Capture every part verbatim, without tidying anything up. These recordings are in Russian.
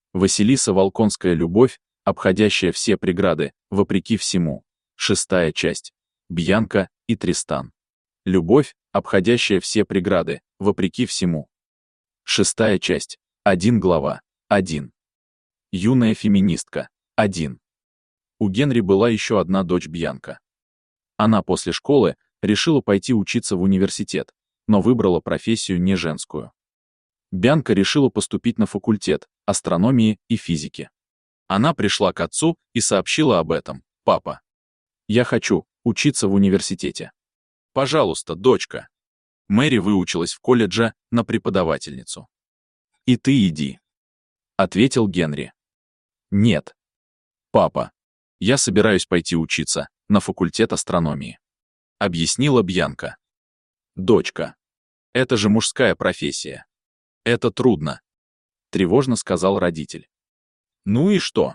Василиса Волконская любовь, обходящая все преграды, вопреки всему. Шестая часть. Бьянка и Тристан. Любовь, обходящая все преграды, вопреки всему. Шестая часть. Один глава. Один. Юная феминистка. Один. У Генри была еще одна дочь Бьянка. Она после школы решила пойти учиться в университет, но выбрала профессию не женскую. Бьянка решила поступить на факультет астрономии и физики. Она пришла к отцу и сообщила об этом. «Папа, я хочу учиться в университете. Пожалуйста, дочка». Мэри выучилась в колледже на преподавательницу. «И ты иди», — ответил Генри. «Нет. Папа, я собираюсь пойти учиться на факультет астрономии», — объяснила Бьянка. «Дочка, это же мужская профессия. Это трудно», — тревожно сказал родитель. «Ну и что?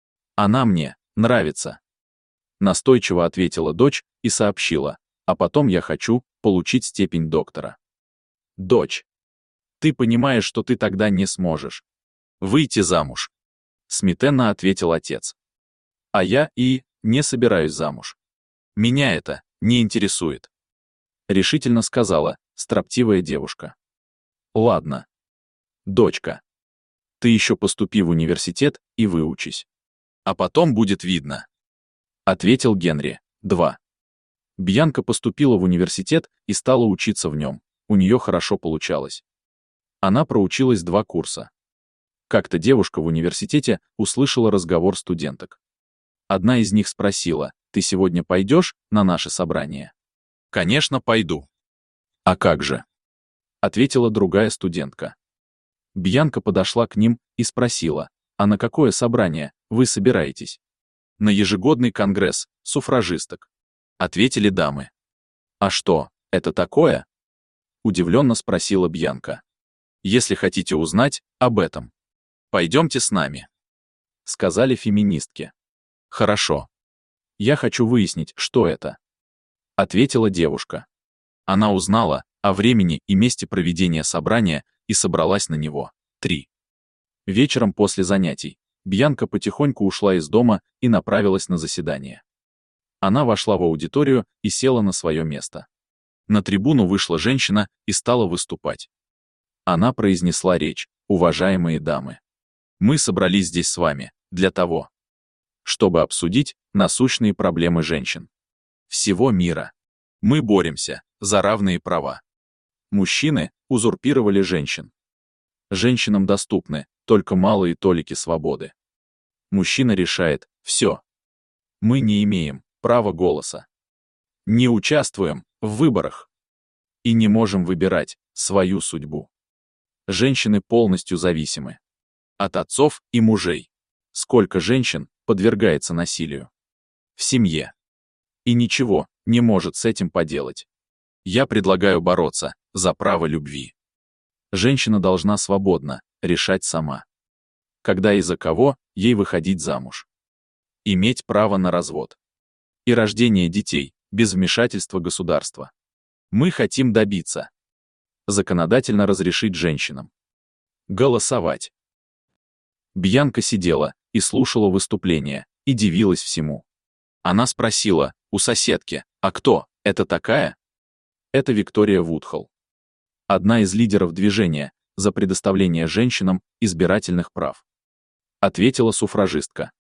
Она мне нравится», — настойчиво ответила дочь и сообщила, «а потом я хочу получить степень доктора». «Дочь, ты понимаешь, что ты тогда не сможешь выйти замуж», — смятенно ответил отец. «А я и не собираюсь замуж. Меня это не интересует», — решительно сказала строптивая девушка. «Ладно. Дочка, ты еще поступи в университет и выучись. А потом будет видно», — ответил Генри. Два. Бьянка поступила в университет и стала учиться в нем. У нее хорошо получалось. Она проучилась два курса. Как-то девушка в университете услышала разговор студенток. Одна из них спросила: «Ты сегодня пойдешь на наше собрание?» «Конечно, пойду». «А как же?» — ответила другая студентка. Бьянка подошла к ним и спросила: «А на какое собрание вы собираетесь?» «На ежегодный конгресс суфражисток», — ответили дамы. «А что, это такое?» — удивленно спросила Бьянка. «Если хотите узнать об этом, пойдемте с нами», — сказали феминистки. «Хорошо. Я хочу выяснить, что это», — ответила девушка. Она узнала о времени и месте проведения собрания и собралась на него. Три. Вечером после занятий Бьянка потихоньку ушла из дома и направилась на заседание. Она вошла в аудиторию и села на свое место. На трибуну вышла женщина и стала выступать. Она произнесла речь: «Уважаемые дамы, мы собрались здесь с вами для того, чтобы обсудить насущные проблемы женщин всего мира. Мы боремся за равные права. Мужчины узурпировали женщин. Женщинам доступны только малые толики свободы. Мужчина решает все. Мы не имеем права голоса. Не участвуем в выборах. И не можем выбирать свою судьбу. Женщины полностью зависимы от отцов и мужей. Сколько женщин подвергается насилию в семье и ничего не может с этим поделать. Я предлагаю бороться за право любви. Женщина должна свободно решать сама, когда и за кого ей выходить замуж. Иметь право на развод и рождение детей без вмешательства государства. Мы хотим добиться законодательно разрешить женщинам голосовать». Бьянка сидела и слушала выступление, и дивилась всему. Она спросила у соседки: «А кто это такая?» «Это Виктория Вудхолл, одна из лидеров движения за предоставление женщинам избирательных прав», — ответила суфражистка.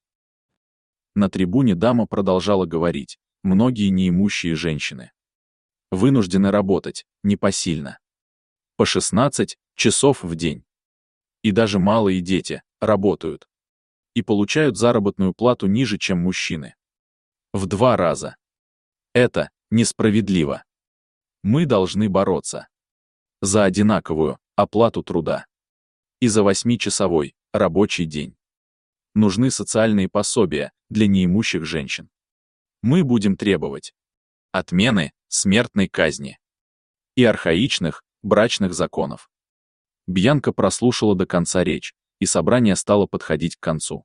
На трибуне дама продолжала говорить: «Многие неимущие женщины вынуждены работать непосильно, по шестнадцать часов в день. И даже малые дети работают и получают заработную плату ниже, чем мужчины. В два раза. Это несправедливо. Мы должны бороться за одинаковую оплату труда и за восьмичасовой рабочий день. Нужны социальные пособия для неимущих женщин. Мы будем требовать отмены смертной казни и архаичных брачных законов». Бьянка прослушала до конца речь, и собрание стало подходить к концу.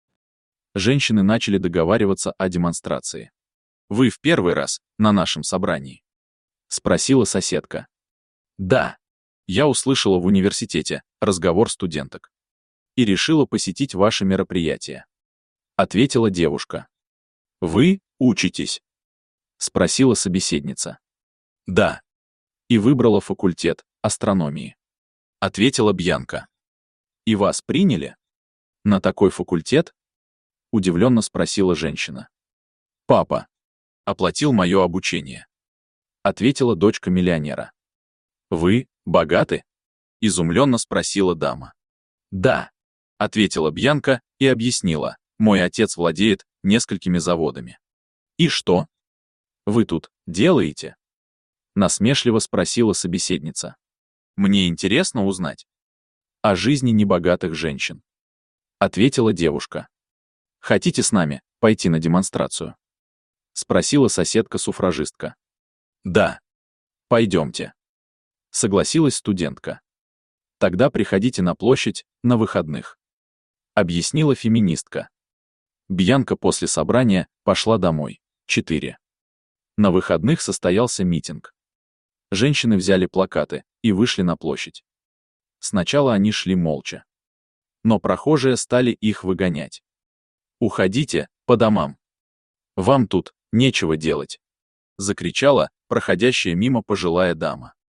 Женщины начали договариваться о демонстрации. «Вы в первый раз на нашем собрании?» — спросила соседка. «Да. Я услышала в университете разговор студенток. и решила посетить ваше мероприятие. Ответила девушка. Вы учитесь? Спросила собеседница. Да. И выбрала факультет астрономии. Ответила Бьянка. И вас приняли? На такой факультет? Удивленно спросила женщина. Папа оплатил мое обучение. Ответила дочка миллионера. Вы богаты? Изумленно спросила дама. Да. Ответила Бьянка и объяснила. Мой отец владеет несколькими заводами. И что? Вы тут делаете? Насмешливо спросила собеседница. Мне интересно узнать о жизни небогатых женщин. Ответила девушка. Хотите с нами пойти на демонстрацию? Спросила соседка-суфражистка. Да. Пойдемте. Согласилась студентка. Тогда приходите на площадь на выходных. Объяснила феминистка. Бьянка после собрания пошла домой. четыре. На выходных состоялся митинг. Женщины взяли плакаты и вышли на площадь. Сначала они шли молча. Но прохожие стали их выгонять. «Уходите по домам. Вам тут нечего делать», — закричала проходящая мимо пожилая дама.